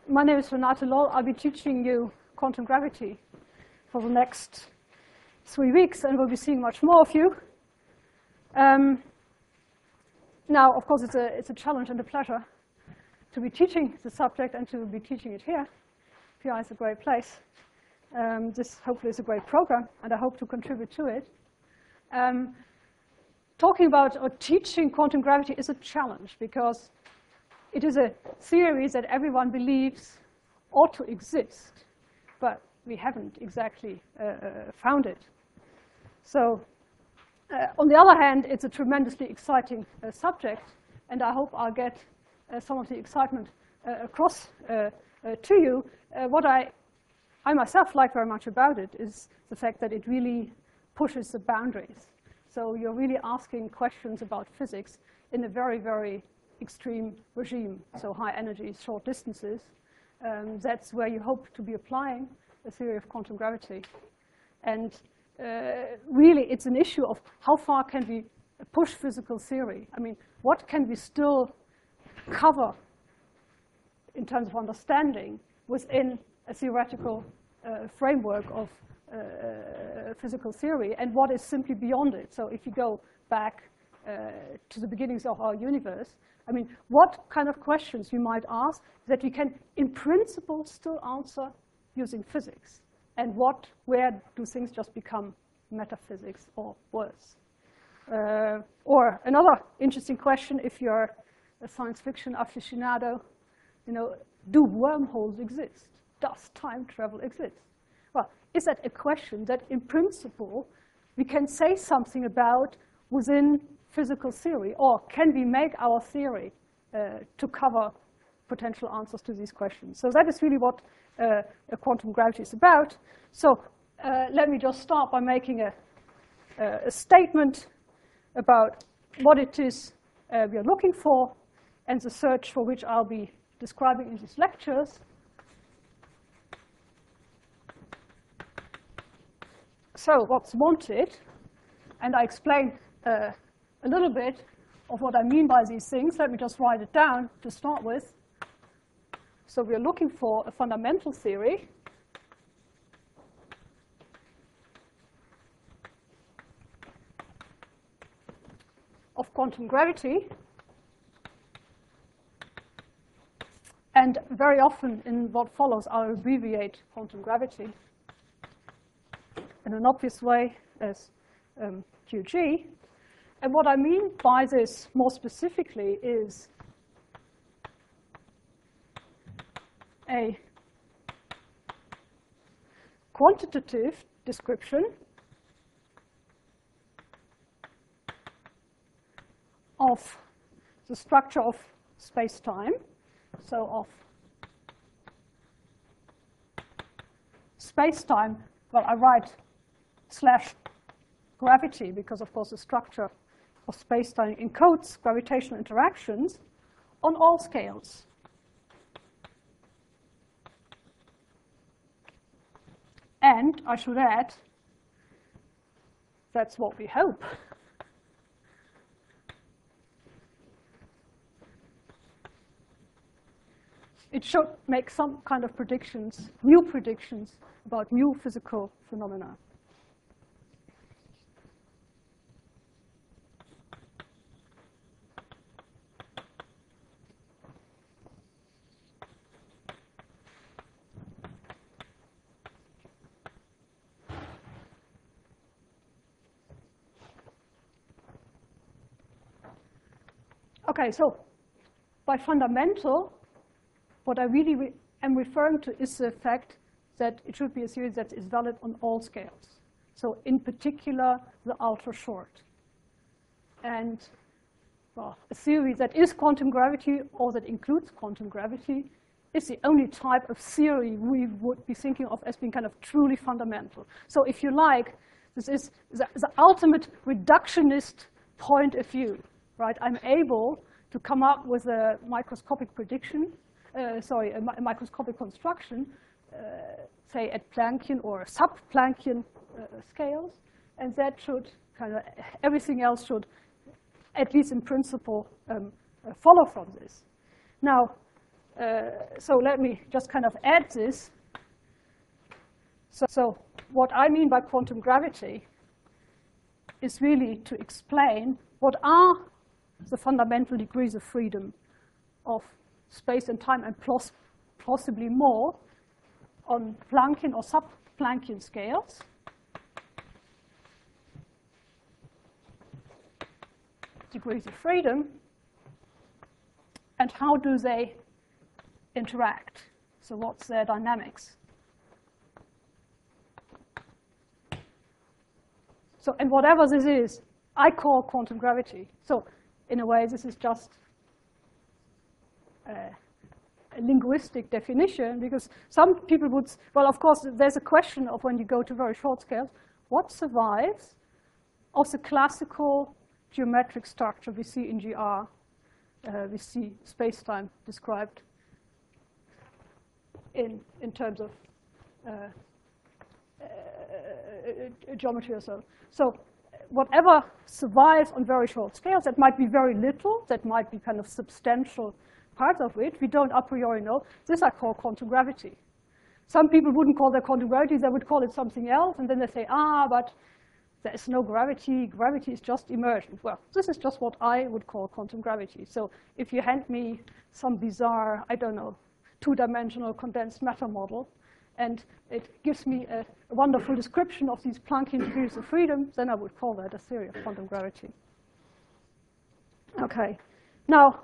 My name is Renate Loll. I'll be teaching you quantum gravity for the next 3 weeks, and we'll be seeing much more of you. Now, of course, it's a challenge and a pleasure to be teaching the subject and to be teaching it here. PI is a great place. This hopefully is a great program, and I hope to contribute to it. Talking about or teaching quantum gravity is a challenge because it is a theory that everyone believes ought to exist, but we haven't exactly found it. So, on the other hand, it's a tremendously exciting subject, and I hope I'll get some of the excitement across to you. What I myself like very much about it is the fact that it really pushes the boundaries. So you're really asking questions about physics in a very, very extreme regime, so high energy, short distances. That's where you hope to be applying the theory of quantum gravity. And really, it's an issue of how far can we push physical theory? I mean, what can we still cover in terms of understanding within a theoretical framework of physical theory, and what is simply beyond it? So if you go back to the beginnings of our universe, I mean, what kind of questions we might ask that we can, in principle, still answer using physics? And where do things just become metaphysics or worse? Or another interesting question, if you're a science fiction aficionado, you know, do wormholes exist? Does time travel exist? Well, is that a question that, in principle, we can say something about within physical theory? Or can we make our theory to cover potential answers to these questions? So that is really what quantum gravity is about. So let me just start by making a statement about what it is we are looking for and the search for which I'll be describing in these lectures. So what's wanted, and I explain a little bit of what I mean by these things. Let me just write it down to start with. So we're looking for a fundamental theory of quantum gravity. And very often in what follows, I'll abbreviate quantum gravity in an obvious way as QG. And what I mean by this more specifically is a quantitative description of the structure of space-time, so of space-time. Well, I write /gravity because, of course, the structure of space-time encodes gravitational interactions on all scales. And I should add, that's what we hope. It should make some kind of predictions, new predictions about new physical phenomena. Okay, so by fundamental, what I really am referring to is the fact that it should be a theory that is valid on all scales. So in particular, the ultra short. And well, a theory that is quantum gravity or that includes quantum gravity is the only type of theory we would be thinking of as being kind of truly fundamental. So if you like, this is the ultimate reductionist point of view, right? I'm able to come up with a microscopic prediction, a microscopic construction, say at Planckian or sub-Planckian scales, and that should kind of, everything else should, at least in principle, follow from this. Now, so let me just kind of add this. So what I mean by quantum gravity is really to explain what are the fundamental degrees of freedom of space and time, and possibly more on Planckian or sub-Planckian scales. Degrees of freedom, and how do they interact? So what's their dynamics? So, and whatever this is, I call quantum gravity. So in a way, this is just a linguistic definition, because some people would, well, of course, there's a question of when you go to very short scales, what survives of the classical geometric structure we see in GR? We see space-time described in terms of geometry or so. So whatever survives on very short scales, that might be very little, that might be kind of substantial parts of it, we don't a priori know. This I call quantum gravity. Some people wouldn't call that quantum gravity, they would call it something else, and then they say, but there is no gravity, gravity is just immersion. Well, this is just what I would call quantum gravity. So if you hand me some bizarre, I don't know, two-dimensional condensed matter model, and it gives me a wonderful description of these Planckian degrees of freedom, then I would call that a theory of quantum gravity. Okay. Now,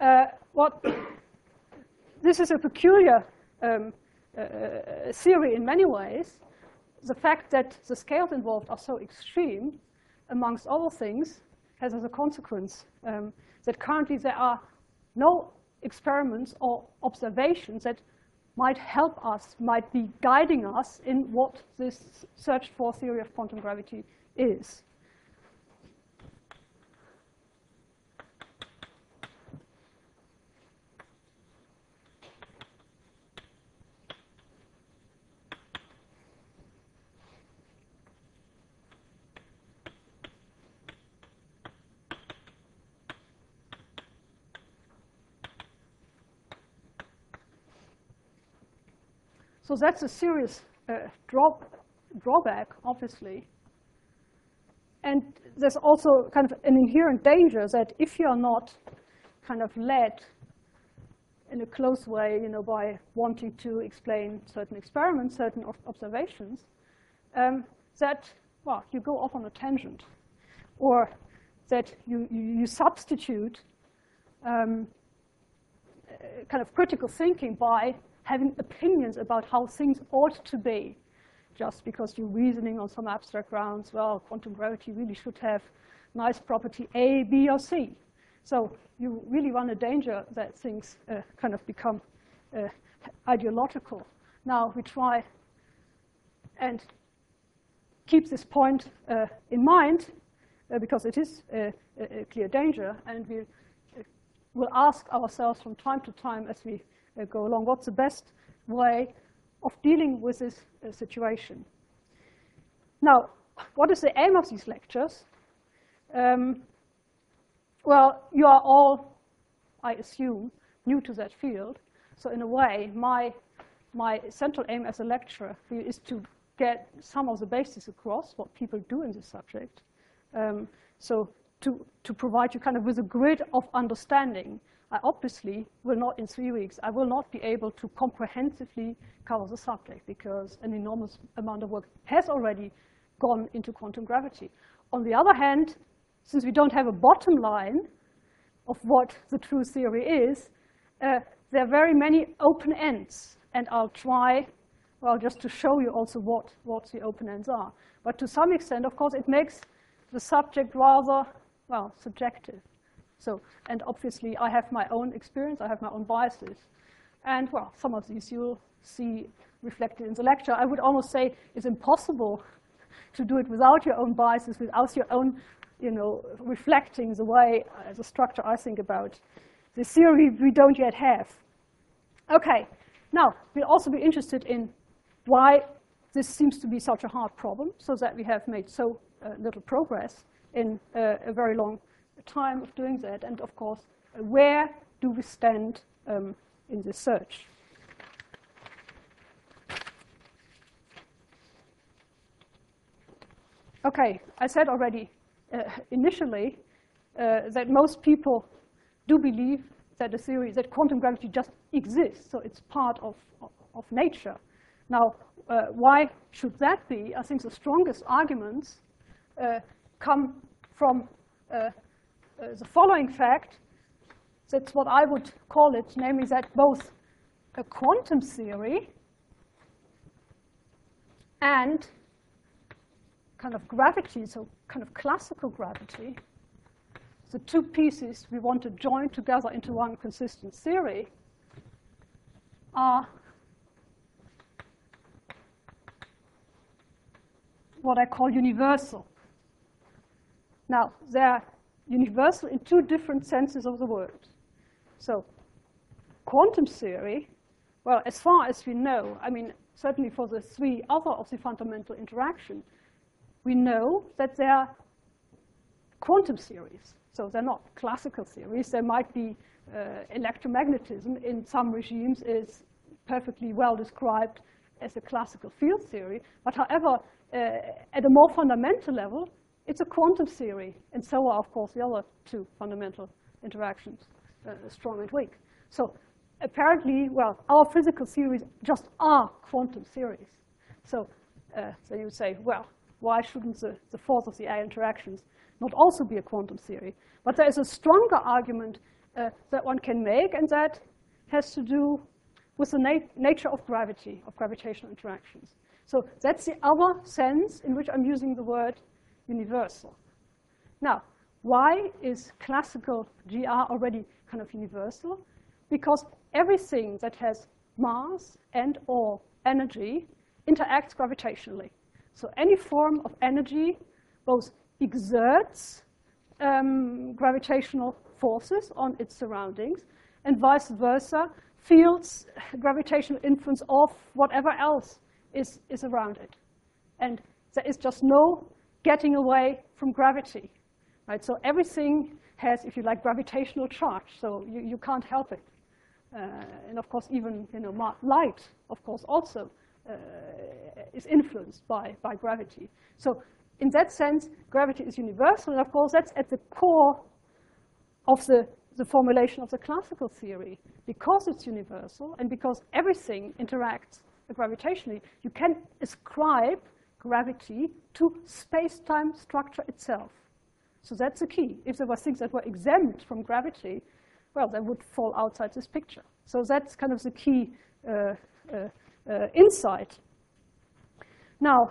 this is a peculiar theory in many ways. The fact that the scales involved are so extreme, amongst other things, has as a consequence that currently there are no experiments or observations that might help us, might be guiding us in what this search for theory of quantum gravity is. So that's a serious drawback, obviously. And there's also kind of an inherent danger that if you're not kind of led in a close way, by wanting to explain certain experiments, certain observations, that, well, you go off on a tangent, or that you substitute kind of critical thinking by having opinions about how things ought to be, just because you're reasoning on some abstract grounds, well, quantum gravity really should have nice property A, B, or C. So you really run a danger that things kind of become ideological. Now we try and keep this point in mind, because it is a clear danger, and we will ask ourselves from time to time as we go along, what's the best way of dealing with this situation? Now, what is the aim of these lectures? Well, you are all, I assume, new to that field. So in a way, my central aim as a lecturer is to get some of the basics across, what people do in this subject. So to provide you kind of with a grid of understanding. I obviously will not, in 3 weeks, I will not be able to comprehensively cover the subject, because an enormous amount of work has already gone into quantum gravity. On the other hand, since we don't have a bottom line of what the true theory is, there are very many open ends. And I'll try, well, just to show you also what the open ends are. But to some extent, of course, it makes the subject rather, well, subjective. So, and obviously, I have my own experience, I have my own biases. And, well, some of these you'll see reflected in the lecture. I would almost say it's impossible to do it without your own biases, without your own, reflecting the way, the structure I think about the theory we don't yet have. Okay, now, we'll also be interested in why this seems to be such a hard problem, so that we have made so little progress in a very long time of doing that, and of course, where do we stand in this search. Okay, I said already initially that most people do believe that a theory, that quantum gravity just exists, so it's part of nature. Now, why should that be? I think the strongest arguments come from the following fact. That's what I would call it, namely that both a quantum theory and kind of gravity, so kind of classical gravity, the two pieces we want to join together into one consistent theory, are what I call universal. Now, they're universal in two different senses of the word. So, quantum theory, well, as far as we know, I mean, certainly for the three other of the fundamental interaction, we know that they are quantum theories. So they're not classical theories. There might be electromagnetism in some regimes is perfectly well described as a classical field theory. But however, at a more fundamental level, it's a quantum theory. And so are, of course, the other two fundamental interactions, strong and weak. So apparently, well, our physical theories just are quantum theories. So you would say, well, why shouldn't the force of the A interactions not also be a quantum theory? But there is a stronger argument that one can make, and that has to do with the nature of gravity, of gravitational interactions. So that's the other sense in which I'm using the word universal. Now, why is classical GR already kind of universal? Because everything that has mass and or energy interacts gravitationally. So any form of energy both exerts gravitational forces on its surroundings, and vice versa, feels gravitational influence of whatever else is around it. And there is just no getting away from gravity. Right? So everything has, if you like, gravitational charge, so you can't help it. And of course, even light, of course, also is influenced by gravity. So in that sense, gravity is universal, and of course, that's at the core of the formulation of the classical theory. Because it's universal, and because everything interacts gravitationally, you can ascribe gravity to space-time structure itself. So that's the key. If there were things that were exempt from gravity, well, they would fall outside this picture. So that's kind of the key insight. Now,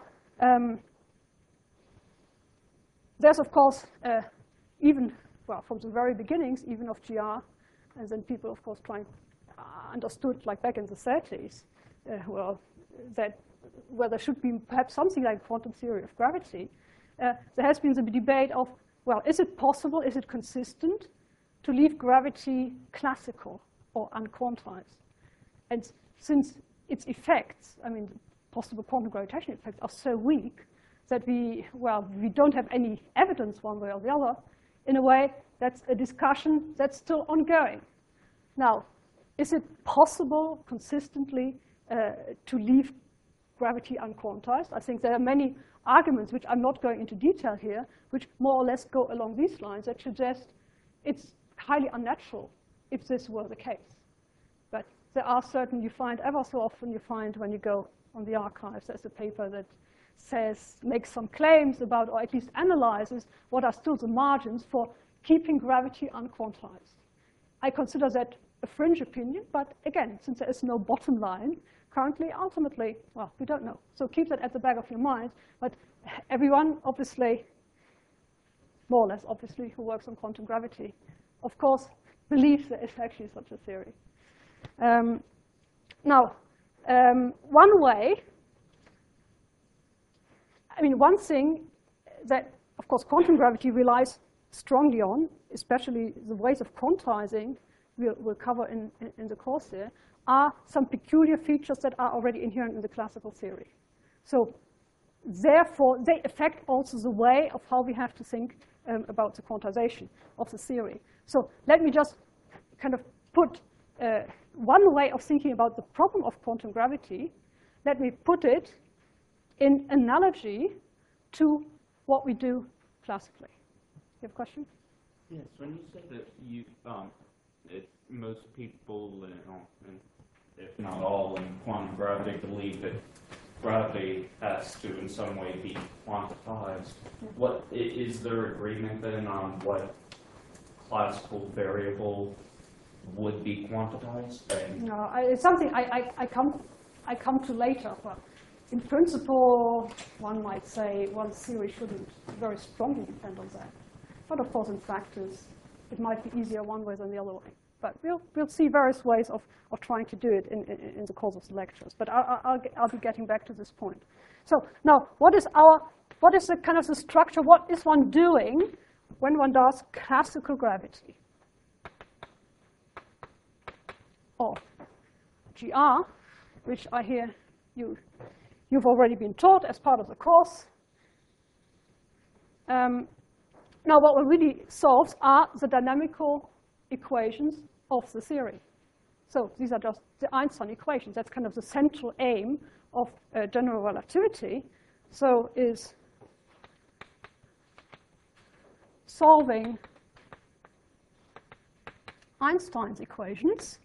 there's, of course, even, well, from the very beginnings, even of GR, and then people, of course, understood, like back in the 30s, well, that where there should be perhaps something like quantum theory of gravity. There has been the debate of, well, is it possible, is it consistent to leave gravity classical or unquantized? And since its effects, I mean, possible quantum gravitational effects are so weak that we don't have any evidence one way or the other, in a way, that's a discussion that's still ongoing. Now, is it possible consistently to leave gravity unquantized? I think there are many arguments, which I'm not going into detail here, which more or less go along these lines that suggest it's highly unnatural if this were the case. But there are certain, you find ever so often, you find when you go on the archives, there's a paper that makes some claims about, or at least analyzes what are still the margins for keeping gravity unquantized. I consider that a fringe opinion, but again, since there is no bottom line, currently, ultimately, well, we don't know. So keep that at the back of your mind. But everyone, obviously, more or less obviously, who works on quantum gravity, of course, believes there is actually such a theory. One way, I mean, one thing that, of course, quantum gravity relies strongly on, especially the ways of quantizing we'll cover in the course here, are some peculiar features that are already inherent in the classical theory. So therefore, they affect also the way of how we have to think about the quantization of the theory. So let me just kind of put one way of thinking about the problem of quantum gravity, let me put it in analogy to what we do classically. You have a question? Yes, when you say that most people, and if not all, in quantum gravity believe that gravity has to, in some way, be quantified. What is there agreement then on what classical variable would be quantized? No, it's something I come to later. But in principle, one might say one theory shouldn't very strongly depend on that. But of course, in practice, it might be easier one way than the other way. But we'll see various ways of trying to do it in the course of the lectures. But I'll be getting back to this point. So now, what is the kind of the structure? What is one doing when one does classical gravity? Or GR, which I hear you've already been taught as part of the course. Now, what one really solves are the dynamical equations of the theory. So these are just the Einstein equations. That's kind of the central aim of general relativity. So is solving Einstein's equations.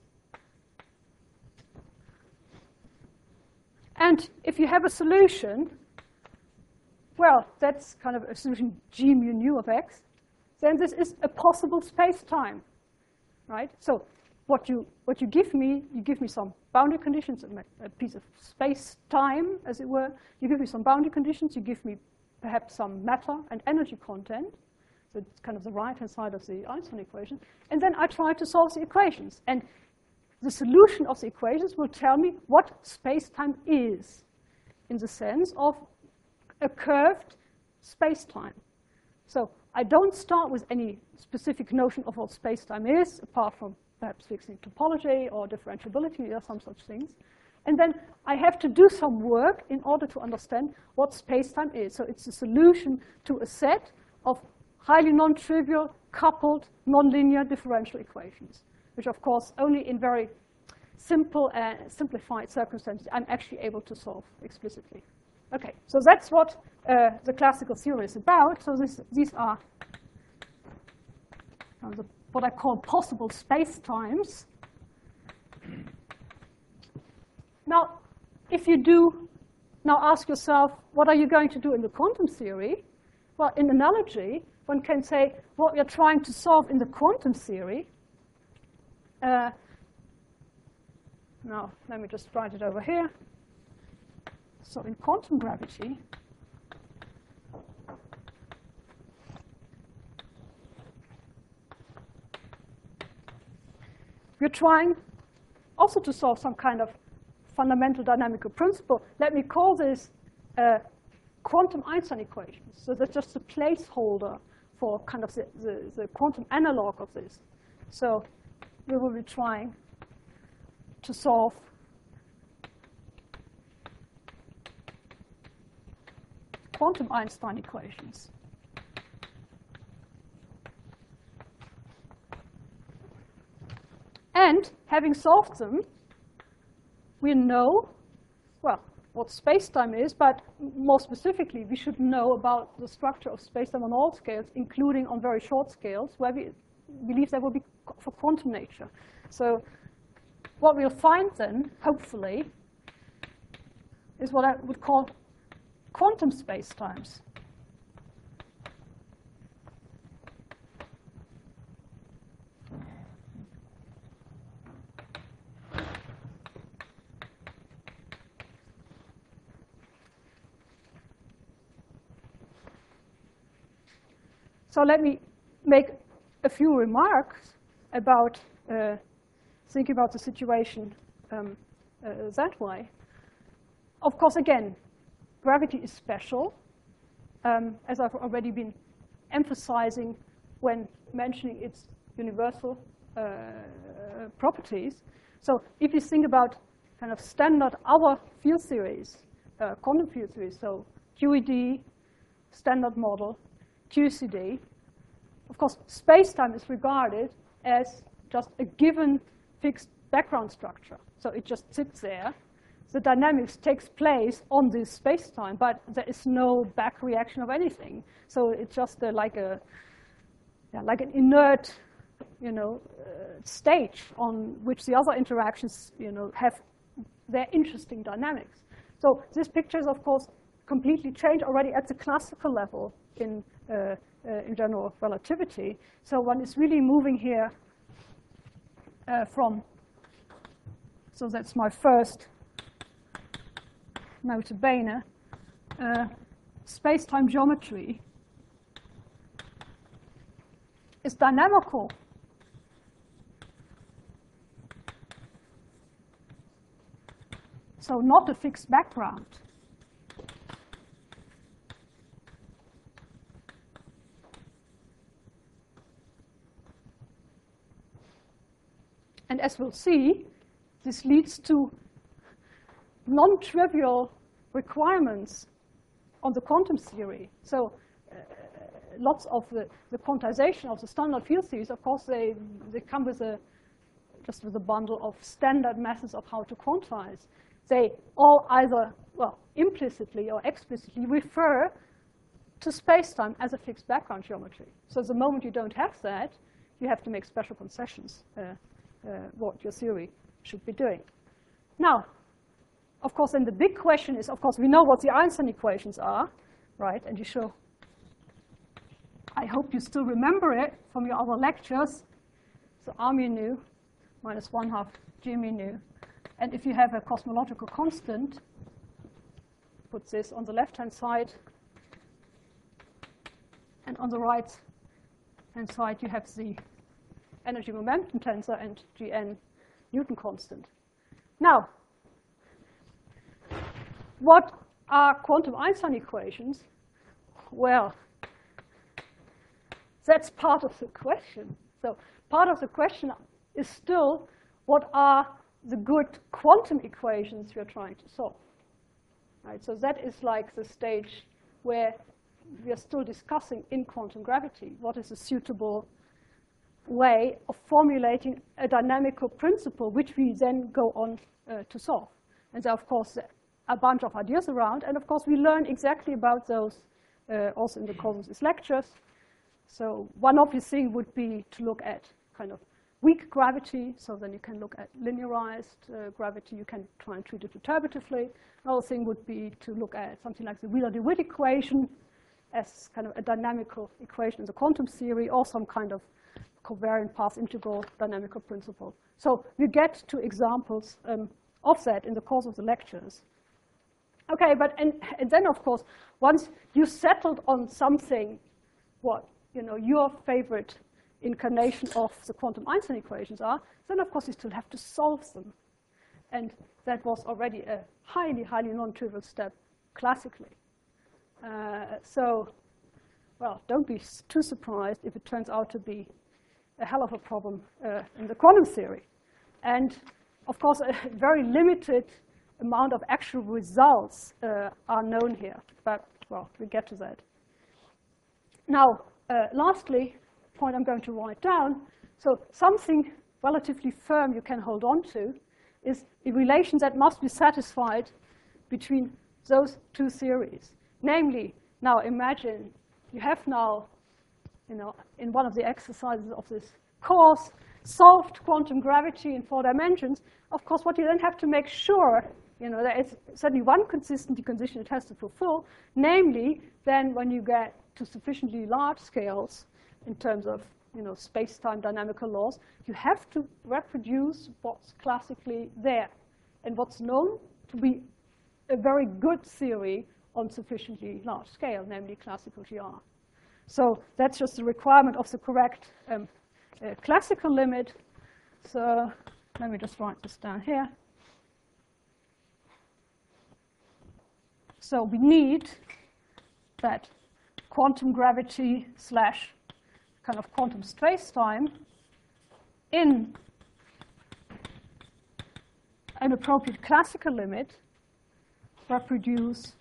And if you have a solution, well, that's kind of a solution G mu nu of x, then this is a possible space-time, right? So what you give me some boundary conditions, a piece of space-time, as it were. You give me some boundary conditions. You give me perhaps some matter and energy content. So it's kind of the right-hand side of the Einstein equation. And then I try to solve the equations. And the solution of the equations will tell me what space-time is in the sense of a curved space-time. So I don't start with any specific notion of what space-time is, apart from perhaps fixing topology or differentiability or some such things. And then I have to do some work in order to understand what space-time is. So it's a solution to a set of highly non-trivial, coupled, nonlinear differential equations, which, of course, only in very simple and simplified circumstances I'm actually able to solve explicitly. OK, so that's what the classical theory is about. So these are what I call possible space-times. Now, if you do now ask yourself, what are you going to do in the quantum theory? Well, in analogy, one can say what we are trying to solve in the quantum theory. Now, let me just write it over here. So in quantum gravity, we're trying also to solve some kind of fundamental dynamical principle. Let me call this quantum Einstein equations. So that's just a placeholder for kind of the quantum analog of this. So we will be trying to solve quantum Einstein equations. And having solved them, we know, well, what spacetime is, but more specifically, we should know about the structure of spacetime on all scales, including on very short scales, where we believe there will be for quantum nature. So what we'll find then, hopefully, is what I would call quantum spacetimes. So let me make a few remarks about thinking about the situation that way. Of course, again, gravity is special, as I've already been emphasizing when mentioning its universal properties. So if you think about kind of standard our field theories, quantum field theories, so QED, standard model, QCD, of course, space-time is regarded as just a given fixed background structure. So it just sits there. The dynamics takes place on this space-time, but there is no back reaction of anything. So it's just like an inert, stage on which the other interactions, have their interesting dynamics. So this picture is, of course, completely changed already at the classical level in general relativity. So one is really moving here from. So that's my first nota bene, space-time geometry is dynamical. So not a fixed background. And as we'll see, this leads to non-trivial requirements on the quantum theory. So lots of the quantization of the standard field theories, of course, they come with just with a bundle of standard methods of how to quantize. They all either, implicitly or explicitly refer to space-time as a fixed background geometry. So the moment you don't have that, you have to make special concessions what your theory should be doing. Now, of course, then the big question is, of course, we know what the Einstein equations are, right? And I hope you still remember it from your other lectures. So R mu nu minus 1/2 G mu nu. And if you have a cosmological constant, put this on the left-hand side. And on the right-hand side, you have the energy momentum tensor and Gn Newton constant. Now, what are quantum Einstein equations? Well, that's part of the question. So part of the question is still, what are the good quantum equations we're trying to solve? Right, so that is like the stage where we are still discussing in quantum gravity what is a suitable way of formulating a dynamical principle which we then go on to solve. And there are, of course, a bunch of ideas around. And of course, we learn exactly about those also in the course of these lectures. So one obvious thing would be to look at kind of weak gravity. So then you can look at linearized gravity. You can try and treat it perturbatively. Another thing would be to look at something like the Wheeler-DeWitt equation as kind of a dynamical equation in the quantum theory, or some kind of covariant path integral dynamical principle. So we get to examples of that in the course of the lectures. Okay, and then, of course, once you settled on something, what your favorite incarnation of the quantum Einstein equations are, then, of course, you still have to solve them. And that was already a highly, highly non-trivial step classically. So, well, don't be too surprised if it turns out to be a hell of a problem in the quantum theory. And, of course, a very limited amount of actual results are known here. But, well, we'll get to that. Now, lastly, point I'm going to write down, so something relatively firm you can hold on to is the relation that must be satisfied between those two theories. Namely, now imagine you have now, in one of the exercises of this course, solved quantum gravity in 4 dimensions. Of course, what you then have to make sure, there is certainly one consistency condition it has to fulfill, namely, then when you get to sufficiently large scales in terms of space-time dynamical laws, you have to reproduce what's classically there and what's known to be a very good theory on sufficiently large scale, namely classical GR. So that's just the requirement of the correct classical limit. So let me just write this down here. So we need that quantum gravity slash kind of quantum space-time in an appropriate classical limit reproduce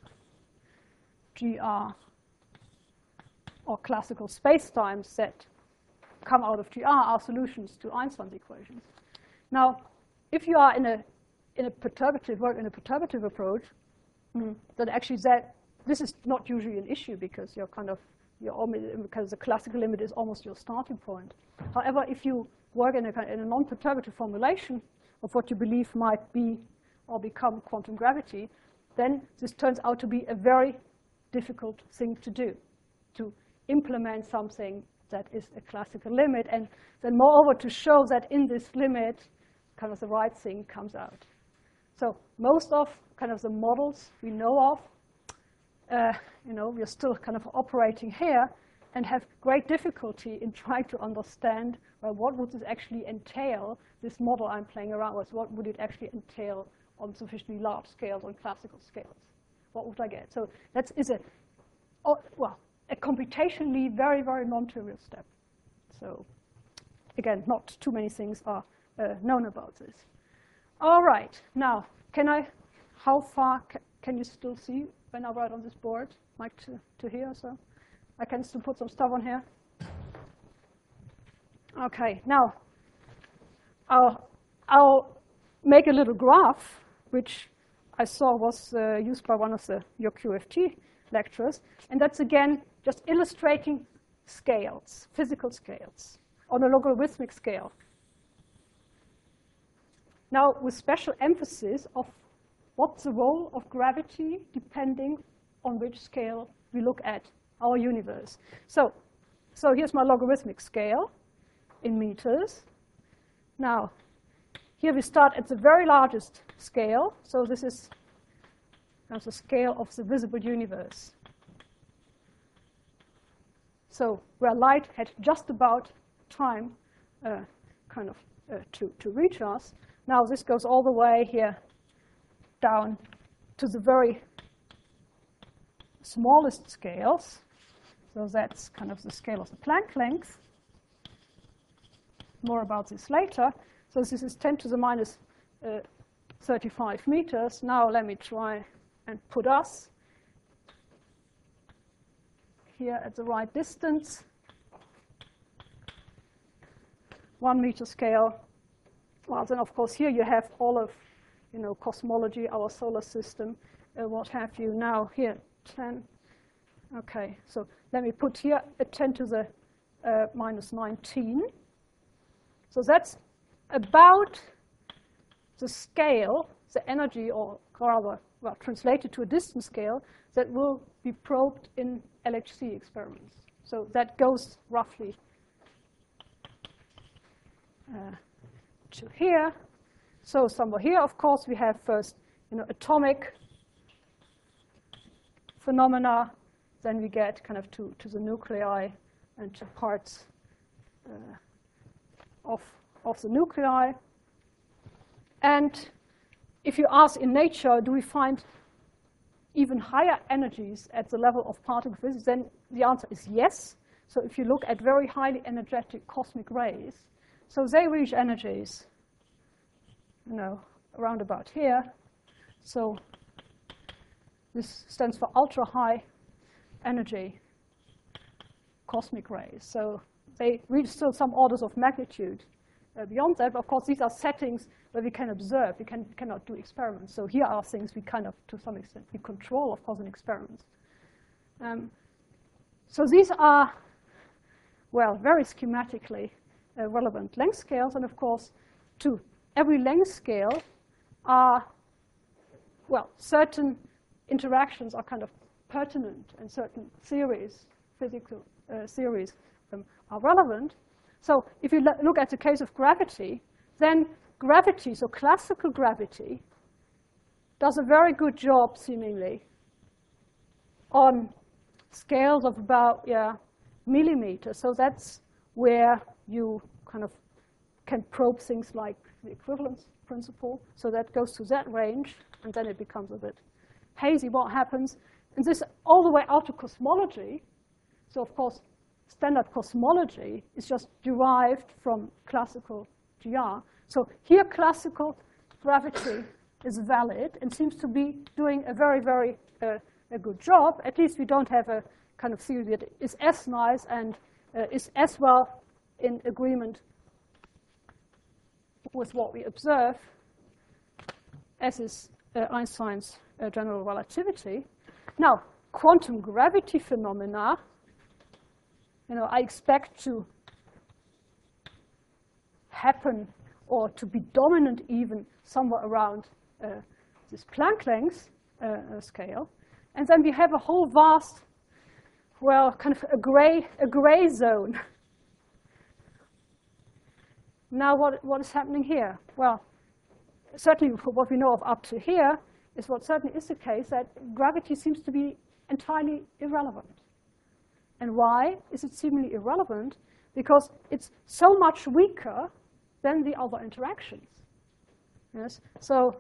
GR or classical space-times that come out of GR are solutions to Einstein's equations. Now, if you are in a perturbative approach, then actually this is not usually an issue because because the classical limit is almost your starting point. However, if you work in a non-perturbative formulation of what you believe might be or become quantum gravity, then this turns out to be a very difficult thing to do, to implement something that is a classical limit, and then moreover to show that in this limit, kind of the right thing comes out. So most of kind of the models we know of, we're still kind of operating here and have great difficulty in trying to understand, well, what would this actually entail, this model I'm playing around with, what would it actually entail on sufficiently large scales, on classical scales? What would I get? So that is a computationally very, very non-trivial step. So again, not too many things are known about this. All right, now, how far can you still see when I write on this board? Like to here, so I can still put some stuff on here. Okay, now I'll make a little graph, which I saw was used by one of your QFT lecturers, and that's again just illustrating scales, physical scales, on a logarithmic scale. Now, with special emphasis of what's the role of gravity depending on which scale we look at our universe. So here's my logarithmic scale in meters. Now, here we start at the very largest scale. So this is the scale of the visible universe. So where light had just about time to reach us. Now this goes all the way here down to the very smallest scales. So that's kind of the scale of the Planck length. More about this later. So this is 10 to the minus 35 meters. Now let me try and put us here at the right distance. 1 meter scale. Well, then of course here you have all of, cosmology, our solar system, what have you. Now here, 10. Okay, so let me put here a 10 to the minus 19. So that's about the scale, the energy, or rather, well, translated to a distance scale, that will be probed in LHC experiments. So that goes roughly to here. So somewhere here, of course, we have first, atomic phenomena. Then we get kind of to the nuclei and to parts of the nuclei. And if you ask in nature, do we find even higher energies at the level of particle physics, then the answer is yes. So if you look at very highly energetic cosmic rays, so they reach energies, around about here. So this stands for ultra high energy cosmic rays. So they reach still some orders of magnitude beyond that. But of course, these are settings where we can observe. We cannot do experiments. So here are things we kind of, to some extent, we control, of course, in experiments. So these are, well, very schematically relevant length scales. And of course, to every length scale are, well, certain interactions are kind of pertinent, and certain theories, physical theories, are relevant. So if you look at the case of gravity, then gravity, so classical gravity, does a very good job, seemingly, on scales of about millimeters. So that's where you kind of can probe things like the equivalence principle. So that goes to that range, and then it becomes a bit hazy what happens. And this all the way out to cosmology. So of course, standard cosmology is just derived from classical GR. So here, classical gravity is valid and seems to be doing a very, very a good job. At least we don't have a kind of theory that is as nice and is as well in agreement with what we observe as is Einstein's general relativity. Now, quantum gravity phenomena, I expect to happen or to be dominant even somewhere around this Planck length scale. And then we have a whole vast, well, kind of a gray zone. Now, what is happening here? Well, certainly what we know of up to here is what certainly is the case, that gravity seems to be entirely irrelevant. And why is it seemingly irrelevant? Because it's so much weaker than the other interactions. Yes, so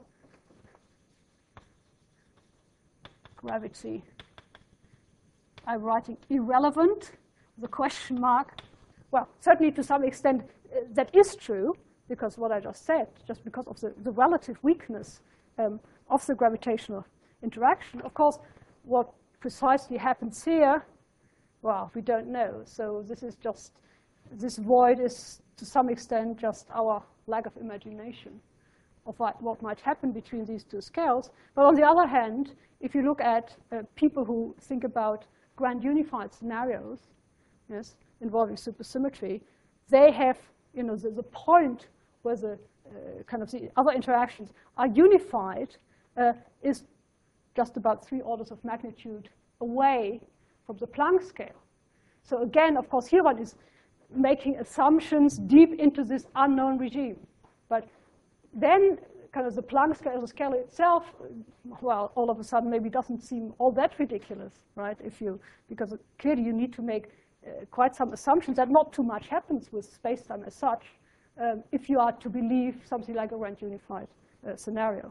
gravity, I'm writing irrelevant, the question mark. Well, certainly to some extent that is true, because what I just said, just because of the relative weakness of the gravitational interaction. Of course, what precisely happens here, well, we don't know. So this is just, this void is to some extent just our lack of imagination of what might happen between these two scales. But on the other hand, if you look at people who think about grand unified scenarios, yes, involving supersymmetry, they have, the point where the kind of the other interactions are unified is just about 3 orders of magnitude away from the Planck scale. So again, of course, here one is making assumptions deep into this unknown regime. But then kind of the Planck scale, the scale itself, well, all of a sudden maybe doesn't seem all that ridiculous, right? Because clearly you need to make quite some assumptions that not too much happens with space-time as such if you are to believe something like a grand unified scenario.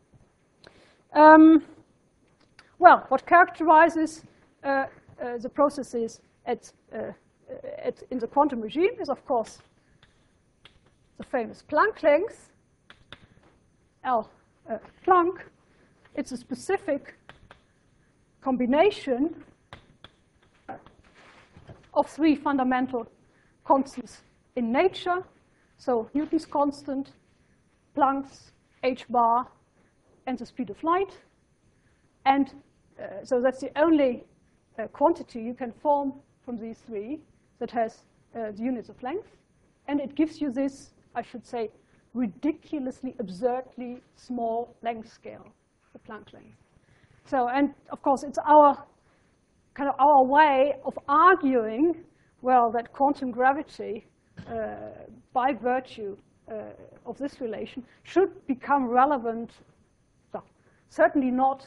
Well, what characterizes the processes in the quantum regime is, of course, the famous Planck length, L Planck. It's a specific combination of 3 fundamental constants in nature. So Newton's constant, Planck's h bar, and the speed of light. And so that's the only quantity you can form from these 3 that has the units of length. And it gives you this, I should say, ridiculously, absurdly small length scale, the Planck length. So, and of course, it's our way of arguing, well, that quantum gravity, by virtue of this relation, should become relevant, well, certainly not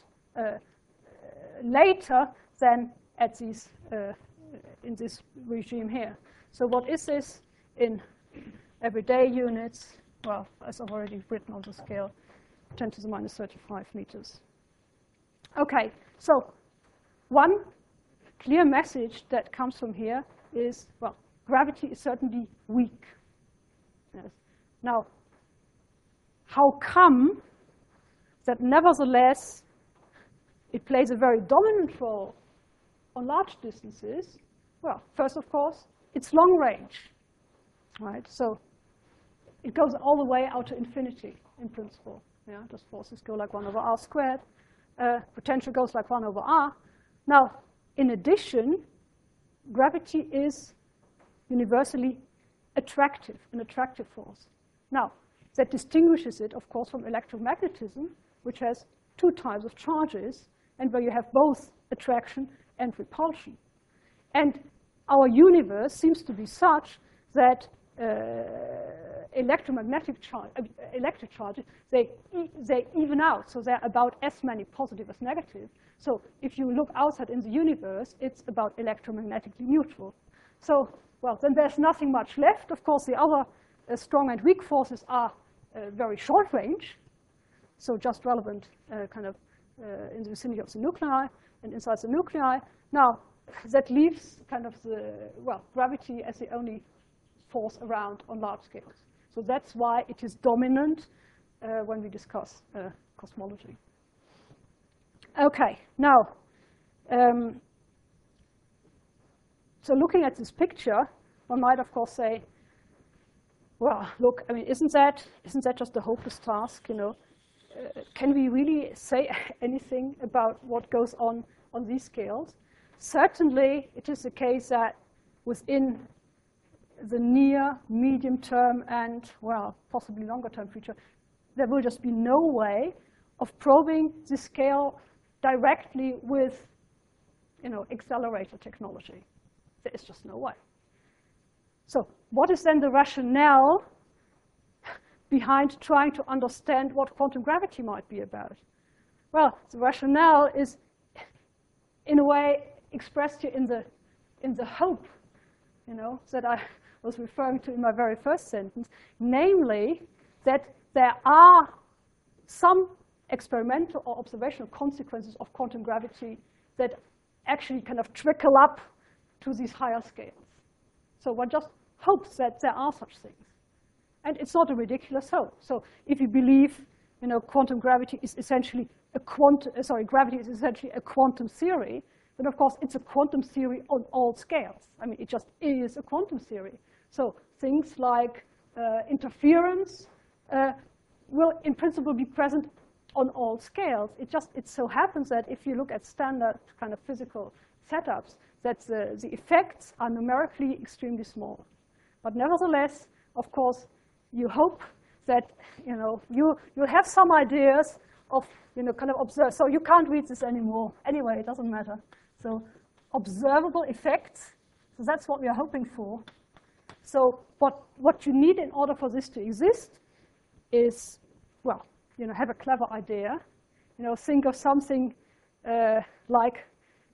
later than at these, in this regime here. So what is this in everyday units? Well, as I've already written on the scale, 10 to the minus 35 meters. OK, so one clear message that comes from here is, well, gravity is certainly weak. Yes. Now, how come that nevertheless it plays a very dominant role on large distances? Well, first, of course, it's long range, right? So it goes all the way out to infinity in principle. Yeah, those forces go like 1 over r squared. Potential goes like 1 over r. Now, in addition, gravity is universally attractive, an attractive force. Now, that distinguishes it, of course, from electromagnetism, which has 2 types of charges, and where you have both attraction and repulsion. And our universe seems to be such that electromagnetic electric charges, they even out, so they're about as many positive as negative. So if you look outside in the universe, it's about electromagnetically neutral. So, well, then there's nothing much left. Of course, the other strong and weak forces are very short range, so just relevant kind of in the vicinity of the nuclei and inside the nuclei. Now, that leaves kind of the, well, gravity as the only force around on large scales. So that's why it is dominant when we discuss cosmology. OK, now, so looking at this picture, one might, of course, say, well, look, I mean, isn't that just a hopeless task, can we really say anything about what goes on these scales? Certainly, it is the case that within the near, medium term, and, well, possibly longer term future, there will just be no way of probing the scale directly with, accelerator technology. There is just no way. So what is then the rationale behind trying to understand what quantum gravity might be about? Well, the rationale is, in a way, expressed here in the hope, that I was referring to in my very first sentence, namely that there are some experimental or observational consequences of quantum gravity that actually kind of trickle up to these higher scales. So one just hopes that there are such things. And it's not a ridiculous hope. So if you believe, quantum gravity is essentially gravity is essentially a quantum theory, then of course it's a quantum theory on all scales. I mean, it just is a quantum theory. So things like interference will in principle be present on all scales. It so happens that if you look at standard kind of physical setups, that the effects are numerically extremely small. But nevertheless, of course, you hope that you'll have some ideas of kind of observe. So you can't read this anymore. Anyway, it doesn't matter. So observable effects. So that's what we are hoping for. So what you need in order for this to exist is, well, have a clever idea. Think of something like,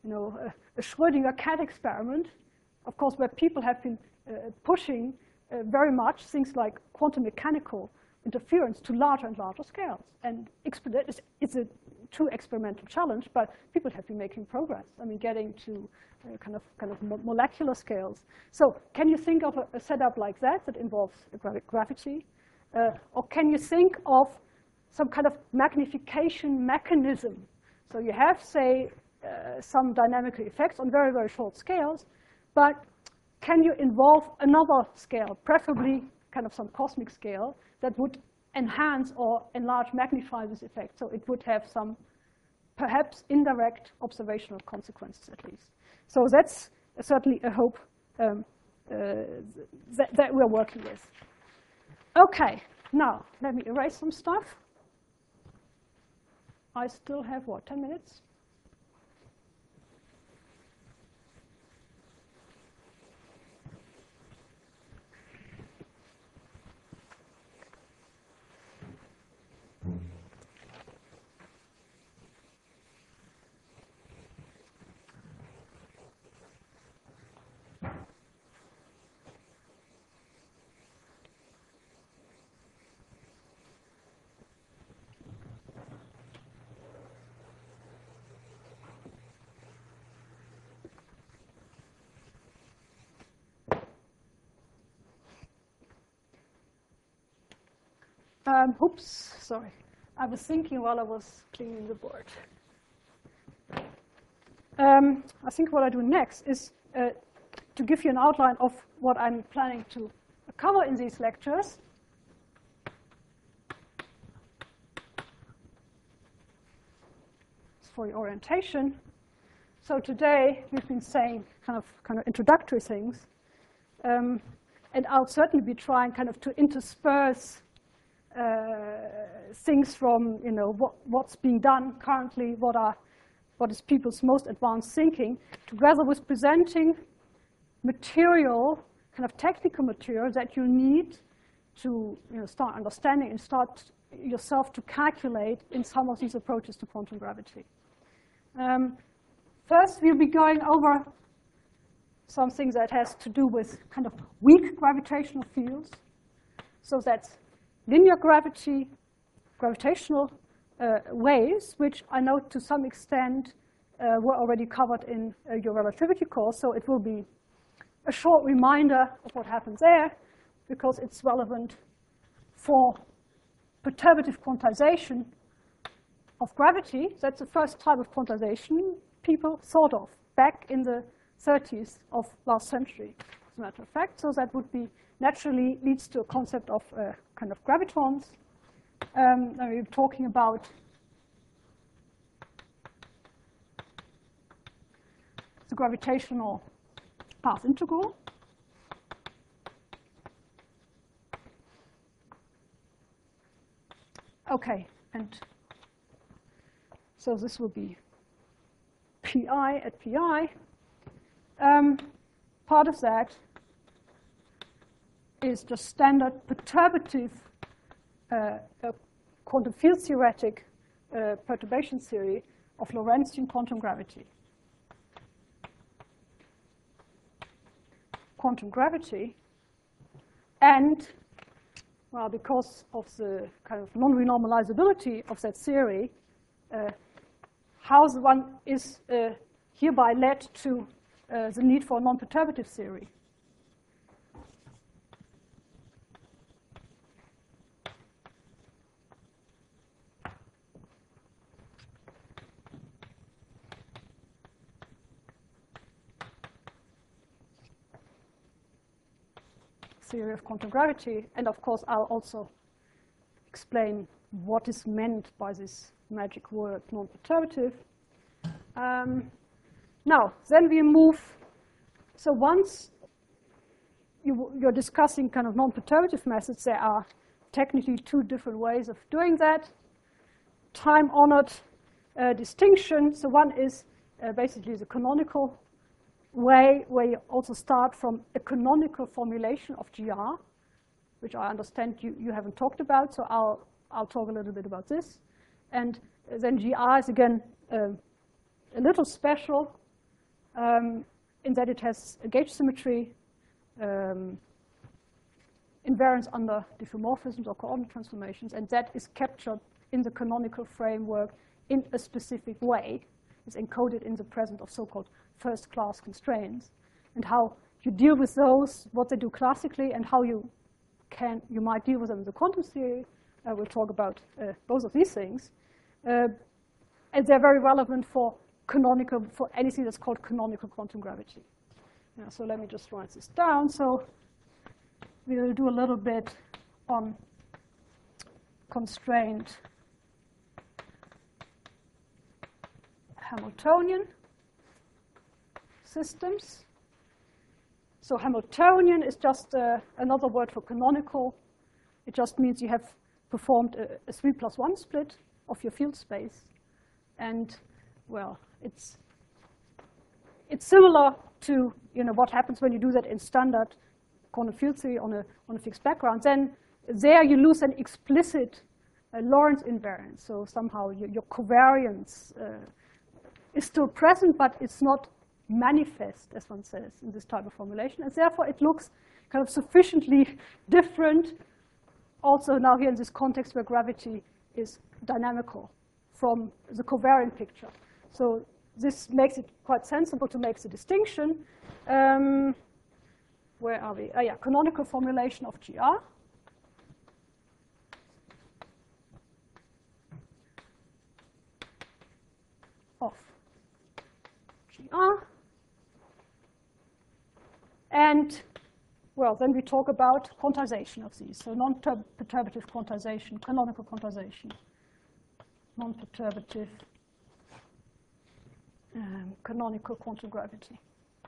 a Schrödinger cat experiment, of course, where people have been pushing very much things like quantum mechanical interference to larger and larger scales. And it's a true experimental challenge, but people have been making progress. I mean, getting to kind of molecular scales. So can you think of a setup like that involves gravity? Or can you think of some kind of magnification mechanism? So you have, say, some dynamical effects on very, very short scales, but can you involve another scale, preferably kind of some cosmic scale, that would enhance or enlarge, magnify this effect? So it would have some, perhaps, indirect observational consequences, at least. So that's certainly a hope that we're working with. OK, now let me erase some stuff. I still have, 10 minutes? Oops, sorry. I was thinking while I was cleaning the board. I think what I do next is to give you an outline of what I'm planning to cover in these lectures. It's for your orientation. So today we've been saying kind of introductory things, and I'll certainly be trying kind of to intersperse things from what's being done currently, what is people's most advanced thinking, together with presenting material, kind of technical material that you need to start understanding and start yourself to calculate in some of these approaches to quantum gravity. First, we'll be going over something that has to do with kind of weak gravitational fields. So that's linear gravity, gravitational waves, which I know to some extent were already covered in your relativity course. So it will be a short reminder of what happens there, because it's relevant for perturbative quantization of gravity. That's the first type of quantization people thought of back in the 30s of last century, as a matter of fact. So that would be naturally leads to a concept of kind of gravitons. Now we're talking about the gravitational path integral. Okay, and so this will be pi at pi. Part of that is just standard perturbative quantum field theoretic perturbation theory of Lorentzian quantum gravity. Quantum gravity, and well, because of the kind of non-renormalizability of that theory, how the one is hereby led to the need for a non-perturbative theory. Theory of quantum gravity, and of course I'll also explain what is meant by this magic word non-perturbative. Now, then we move, so once you're discussing kind of non-perturbative methods, there are technically two different ways of doing that. Time-honored distinction, so one is basically the canonical way where you also start from a canonical formulation of GR, which I understand you haven't talked about, so I'll talk a little bit about this. And then GR is again a little special in that it has a gauge symmetry, invariance under diffeomorphisms or coordinate transformations, and that is captured in the canonical framework in a specific way. It's encoded in the present of so-called first-class constraints, and how you deal with those, what they do classically, and how you might deal with them in the quantum theory. We'll talk about both of these things, and they're very relevant for anything that's called canonical quantum gravity. Yeah, so let me just write this down. So we'll do a little bit on constrained Hamiltonian systems. So Hamiltonian is just another word for canonical. It just means you have performed a 3+1 split of your field space. And, well, it's similar to what happens when you do that in standard quantum field theory on a fixed background. Then there you lose an explicit Lorentz invariance. So somehow your covariance is still present, but it's not manifest, as one says, in this type of formulation. And therefore, it looks kind of sufficiently different also now here in this context where gravity is dynamical from the covariant picture. So this makes it quite sensible to make the distinction. Where are we? Oh, yeah, canonical formulation of GR. Of GR. And, well, then we talk about quantization of these. So non-perturbative quantization, canonical quantization, non-perturbative canonical quantum gravity.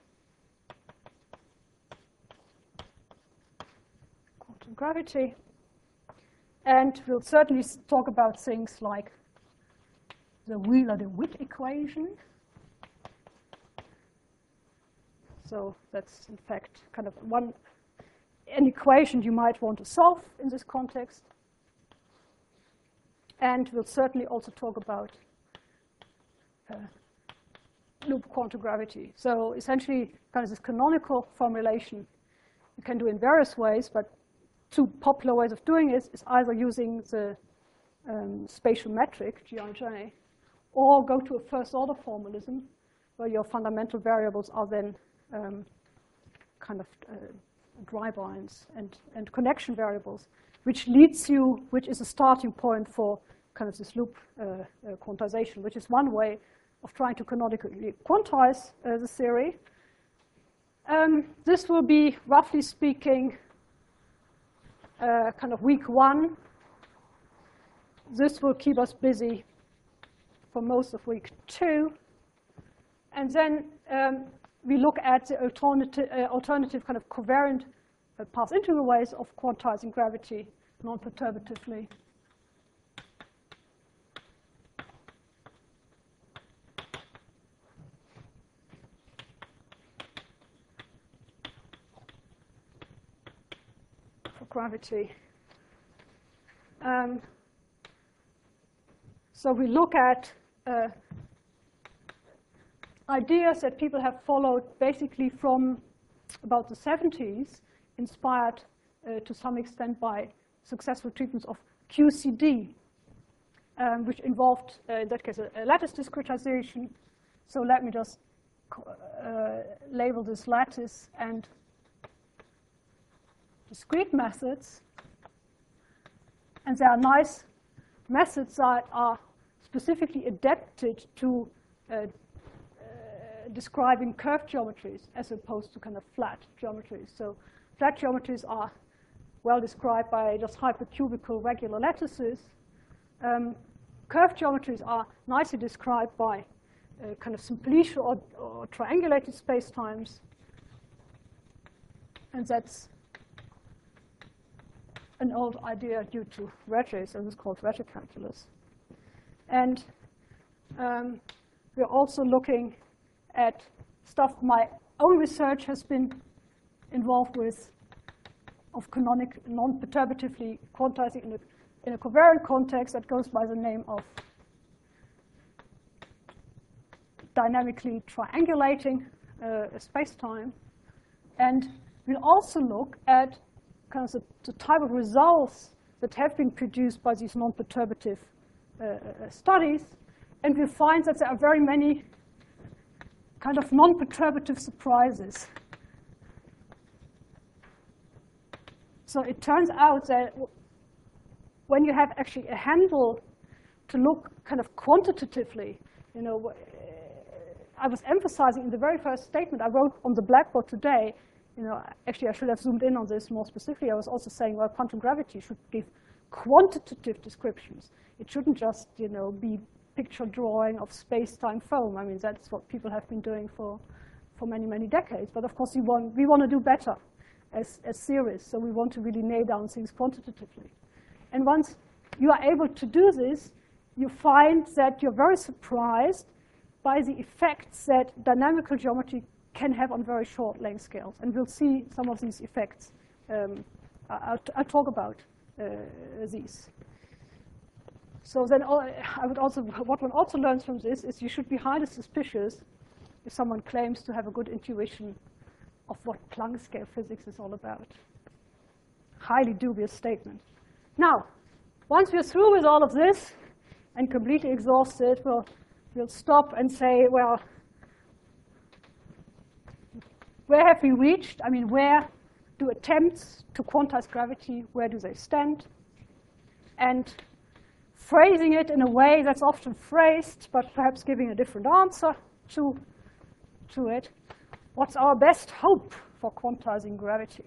Quantum gravity. And we'll certainly talk about things like the Wheeler-DeWitt equation. So that's, in fact, kind of an equation you might want to solve in this context. And we'll certainly also talk about loop quantum gravity. So essentially, kind of this canonical formulation you can do in various ways, but two popular ways of doing it is either using the spatial metric, GRJ, or go to a first-order formalism, where your fundamental variables are then kind of dry binds and connection variables, which is a starting point for kind of this loop quantization, which is one way of trying to canonically quantize the theory. This will be, roughly speaking, kind of week 1 this will keep us busy for most of week 2. And then we look at the alternative kind of covariant path integral ways of quantizing gravity non-perturbatively. For gravity. So we look at ideas that people have followed basically from about the 70s, inspired to some extent by successful treatments of QCD, which involved, in that case, a lattice discretization. So let me just label this lattice and discrete methods. And there are nice methods that are specifically adapted to describing curved geometries as opposed to kind of flat geometries. So flat geometries are well described by just hypercubical regular lattices. Curved geometries are nicely described by kind of simplicial or triangulated spacetimes. And that's an old idea due to Regge, so this is called Regge calculus. And we're also looking at stuff my own research has been involved with, of canonic non-perturbatively quantizing in a covariant context that goes by the name of dynamically triangulating a spacetime. And we'll also look at kind of the type of results that have been produced by these non-perturbative studies. And we'll find that there are very many kind of non-perturbative surprises. So it turns out that when you have actually a handle to look kind of quantitatively, you know, I was emphasizing in the very first statement I wrote on the blackboard today, you know, actually I should have zoomed in on this more specifically. I was also saying, well, quantum gravity should give quantitative descriptions. It shouldn't just, you know, be picture drawing of space-time foam. I mean, that's what people have been doing for many, many decades. But of course, we want to do better as theorists. So we want to really nail down things quantitatively. And once you are able to do this, you find that you're very surprised by the effects that dynamical geometry can have on very short length scales. And we'll see some of these effects. I'll talk about these. So then what one also learns from this is you should be highly suspicious if someone claims to have a good intuition of what Planck scale physics is all about. Highly dubious statement. Now, once we're through with all of this and completely exhausted, we'll stop and say, well, where have we reached? I mean, where do attempts to quantize gravity, where do they stand? And phrasing it in a way that's often phrased, but perhaps giving a different answer to it. What's our best hope for quantizing gravity?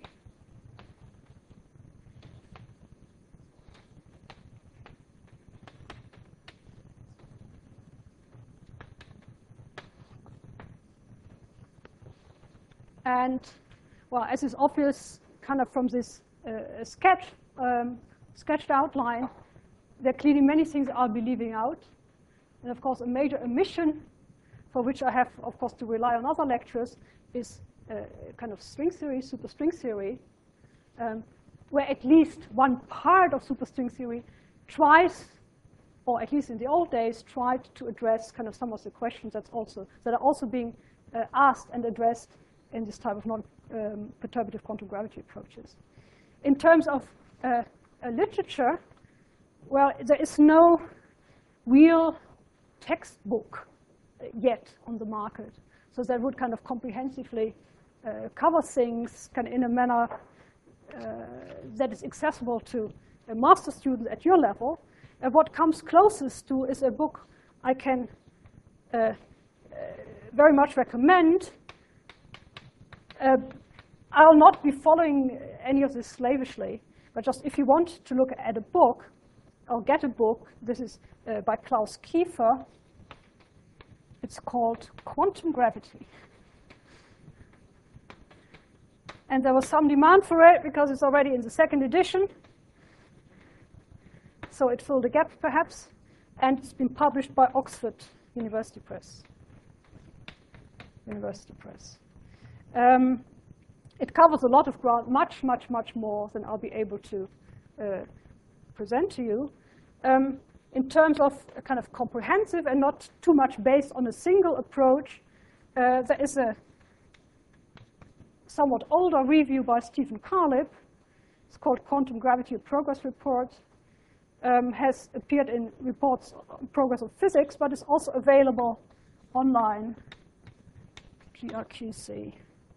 And, well, as is obvious kind of from this sketched outline, there are clearly many things I'll be leaving out. And of course, a major omission for which I have, of course, to rely on other lectures is kind of string theory, superstring theory, where at least one part of superstring theory tries, or at least in the old days, tried to address kind of some of the questions that are also being asked and addressed in this type of non-perturbative quantum gravity approaches. In terms of literature, well, there is no real textbook yet on the market. So that would kind of comprehensively cover things kind of in a manner that is accessible to a master student at your level. And what comes closest to is a book I can very much recommend. I'll not be following any of this slavishly, but just if you want to look at a book or get a book. This is by Klaus Kiefer. It's called Quantum Gravity. And there was some demand for it because it's already in the second edition. So it filled a gap, perhaps. And it's been published by Oxford University Press. It covers a lot of ground, much, much, much more than I'll be able to present to you. In terms of a kind of comprehensive and not too much based on a single approach, there is a somewhat older review by Stephen Carlip. It's called Quantum Gravity: A Progress Report. Has appeared in reports on progress of physics, but is also available online. GRQC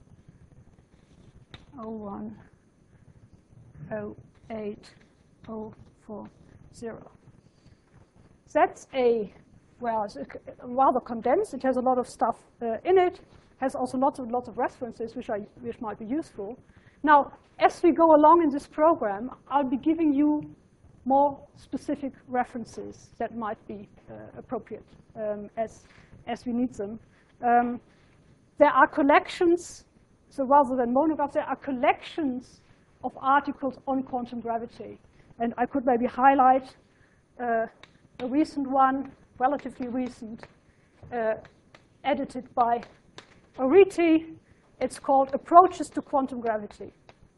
0108040. That's it's rather condensed. It has a lot of stuff in it. Has also lots of references which might be useful. Now, as we go along in this program, I'll be giving you more specific references that might be appropriate as we need them. There are collections, so rather than monographs, there are collections of articles on quantum gravity. And I could maybe highlight a recent one, relatively recent, edited by Oriti. It's called Approaches to Quantum Gravity.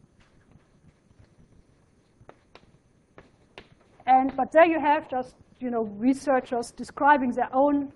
But there you have just researchers describing their own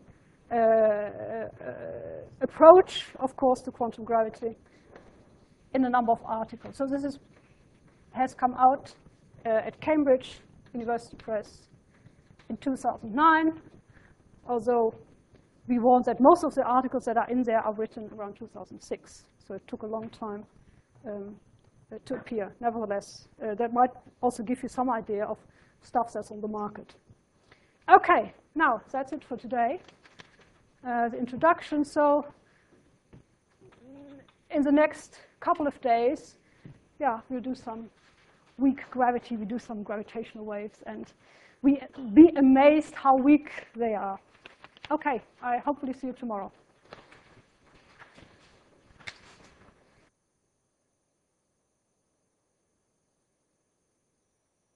approach, of course, to quantum gravity in a number of articles. So this has come out at Cambridge University Press in 2009, although we warned that most of the articles that are in there are written around 2006. So it took a long time to appear. Nevertheless, that might also give you some idea of stuff that's on the market. OK, now that's it for today. The introduction. So in the next couple of days, we'll do some weak gravity. We do some gravitational waves, and we be amazed how weak they are. OK, I hopefully see you tomorrow.